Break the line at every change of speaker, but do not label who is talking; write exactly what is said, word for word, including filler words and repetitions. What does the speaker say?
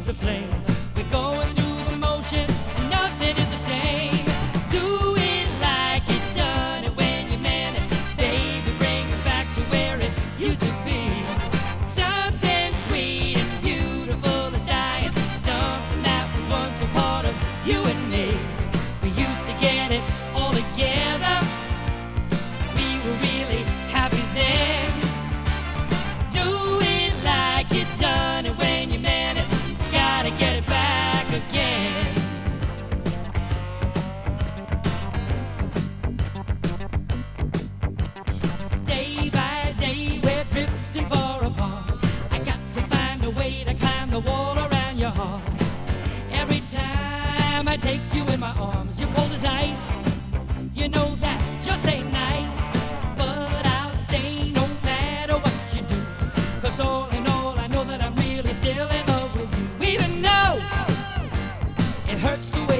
the flame. We're going through the motion, and nothing is the same. Do it like you done it when you meant it. Baby, bring it back to where it used to be. Something sweet and beautiful is dying. Something that was once a part of you and me. We used to get it all together. We were really happy then. Do it like you done it when you meant it. Gotta get it back again. Day by day we're drifting far apart. I got to find a way to climb the wall around your heart. Every time I take you in my arms, you're cold as ice. You know that just ain't nice. But I'll stay no matter what you do. Cause all in all I know that I'm really still in love with you. Even though it hurts the way